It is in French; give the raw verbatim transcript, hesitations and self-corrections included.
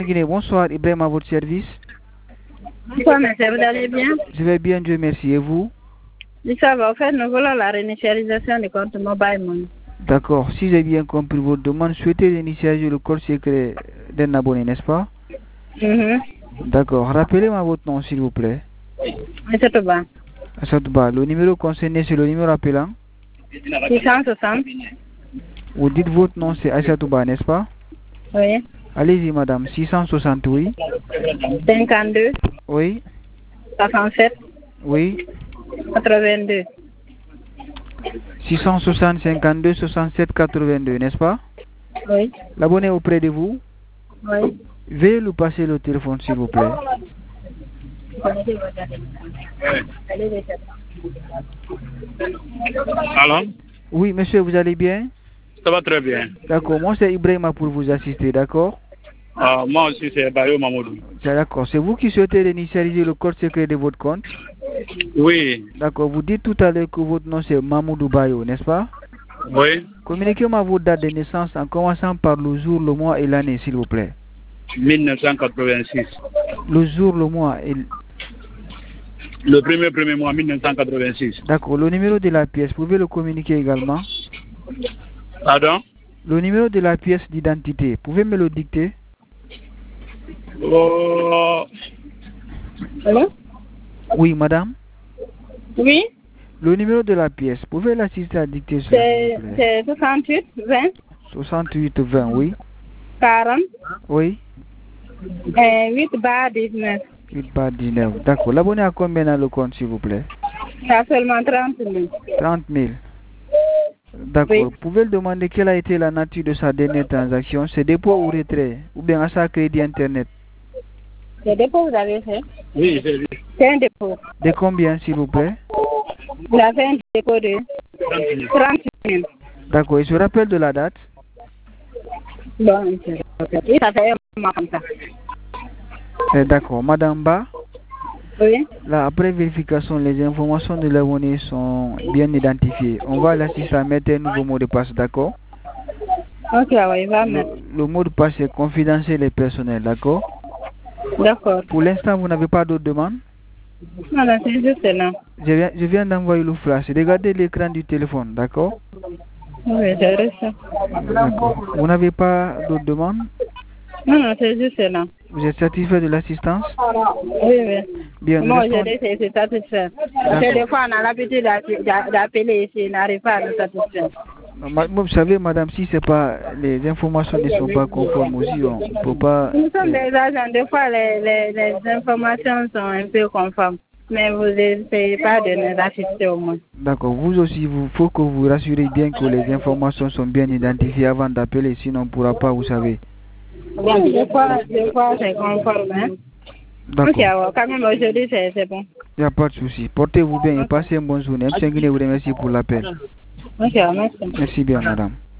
Guinée, bonsoir, Ibrahim à votre service. Bonsoir, monsieur, vous allez bien? Je vais bien, Dieu merci. Et vous? Oui, ça va. En fait, nous voulons la réinitialisation du compte Mobile Money. D'accord. Si j'ai bien compris votre demande, souhaitez réinitialiser le code secret d'un abonné, n'est-ce pas? Mm-hmm. D'accord. Rappelez-moi votre nom, s'il vous plaît. Asatouba. Asatouba. Le numéro concerné, c'est le numéro appelant? six cent soixante. Vous dites votre nom, c'est Asatouba, n'est-ce pas? Oui. Allez-y, madame. six cent soixante, oui. cinquante-deux. Oui. soixante-sept. Oui. quatre-vingt-deux. six cent soixante, cinquante-deux, soixante-sept, quatre-vingt-deux, n'est-ce pas? Oui. L'abonné est auprès de vous? Oui. Veuillez lui passer le téléphone, s'il vous plaît. Alors? Oui, monsieur, vous allez bien? Ça va très bien. D'accord. Moi, c'est Ibrahima pour vous assister, d'accord? Ah, moi aussi, c'est Bayo Mamoudou. D'accord. C'est vous qui souhaitez réinitialiser le code secret de votre compte? Oui. D'accord. Vous dites tout à l'heure que votre nom, c'est Mamoudou Bayo, n'est-ce pas? Oui. Communiquez-moi votre date de naissance en commençant par le jour, le mois et l'année, s'il vous plaît. mille neuf cent quatre-vingt-six. Le jour, le mois et... Le premier premier mois, mille neuf cent quatre-vingt-six. D'accord. Le numéro de la pièce, vous pouvez le communiquer également? Pardon? Le numéro de la pièce d'identité, pouvez me le dicter? Oh. Allô? Oui, madame? Oui. Le numéro de la pièce, pouvez l'assister à dicter cela? C'est soixante-huit, vingt. soixante-huit, vingt, oui. quarante. Oui. Euh, huit barre dix-neuf. huit barre dix-neuf. D'accord. L'abonné a combien dans le compte, s'il vous plaît? Il y a seulement trente mille. trente mille. D'accord. Oui. Vous pouvez le demander quelle a été la nature de sa dernière transaction? C'est dépôt ou retrait? Ou bien achat crédit internet? Le dépôt, vous avez fait? Oui, c'est lui. C'est un dépôt. De combien, s'il vous plaît? Vous avez fait un dépôt de trente mille. D'accord. Et je rappelle de la date? Bon, monsieur. Oui, ça fait un mois comme ça. Eh, D'accord. Madame Ba? Oui. Là, après vérification, les informations de l'abonné sont bien identifiées. On va l'assister à mettre un nouveau mot de passe, d'accord? Ok, oui, va Le, mettre. le mot de passe est confidentiel et personnel, d'accord? D'accord. Pour l'instant, vous n'avez pas d'autres demandes? Non, non, c'est juste là. Je viens, je viens d'envoyer le flash. Regardez l'écran du téléphone, d'accord? Oui, j'ai reçu. D'accord. Vous n'avez pas d'autres demandes? Non, non, c'est juste là. Vous êtes satisfait de l'assistance? Oui, oui. Bien, nous Moi, restons... je dis que c'est satisfait. Parce que des fois, on a l'habitude d'appeler ici, on n'arrive pas à nous satisfaire. Vous savez, madame, si c'est pas, les informations ne sont pas conformes aussi, on ne peut pas... Nous sommes des agents, des fois, les, les, les informations sont un peu conformes. Mais vous n'essayez pas de nous assister au moins. D'accord. Vous aussi, il faut que vous rassurez bien que les informations sont bien identifiées avant d'appeler, sinon on ne pourra pas, vous savez. Oui, des fois, des fois c'est conforme. Hein? D'accord. Ok, quand même aujourd'hui, c'est bon. Il n'y a pas de souci. Portez-vous bien et passez une bonne journée. M. Nguyen vous remercie pour l'appel. Ok, merci. Merci bien, madame.